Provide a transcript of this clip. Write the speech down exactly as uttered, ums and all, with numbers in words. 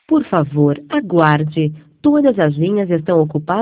Por favor, aguarde. Todas as linhas estão ocupadas.